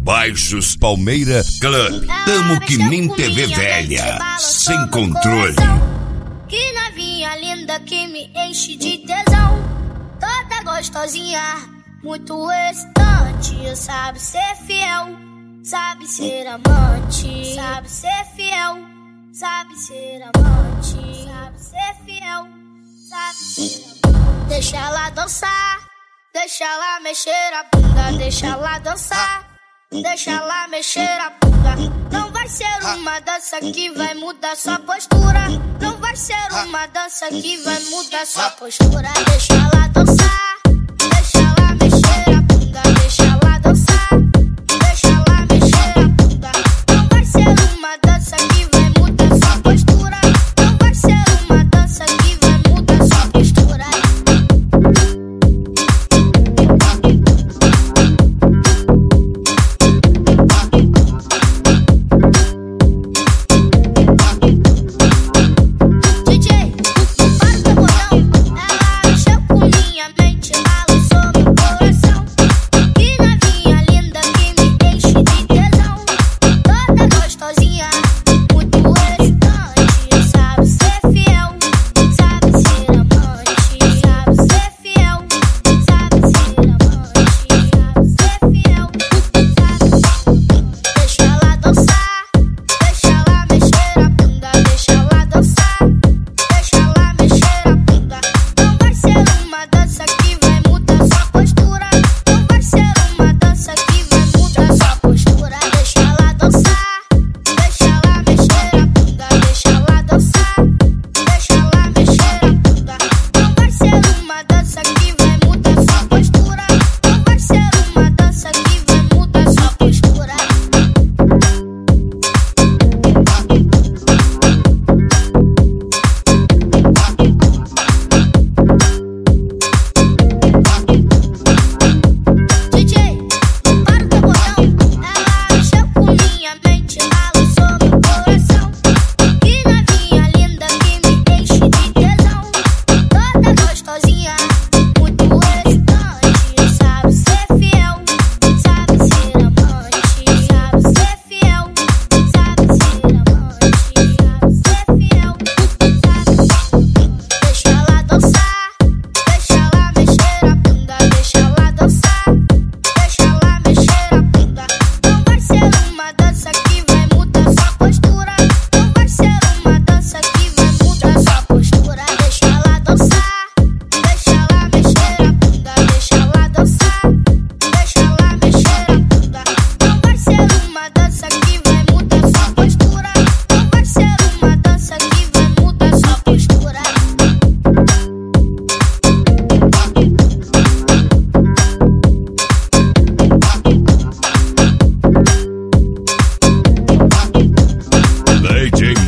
Baixos Palmeira Club. Tamo que nem TV velha, sem controle. Que novinha linda que me enche de tesão. Toda gostosinha, muito excitante. Sabe ser fiel, sabe ser amante. Sabe ser fiel, sabe ser amante. Sabe ser fiel, sabe ser amante. Deixa ela dançar, deixa ela mexer a bunda. Deixa ela dançar, deixa ela mexer a bunda. Não vai ser uma dança que vai mudar sua postura. Não vai ser uma dança que vai mudar sua postura. Deixa ela dançar, deixa ela mexer a bunda. Deixa ela dançar, deixa ela mexer a bunda. Não vai ser uma dança que vai mudar sua postura. Não vai ser uma dança que vai mudar sua postura.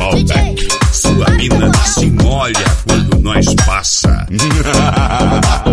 Sua mina se molha quando nós passa.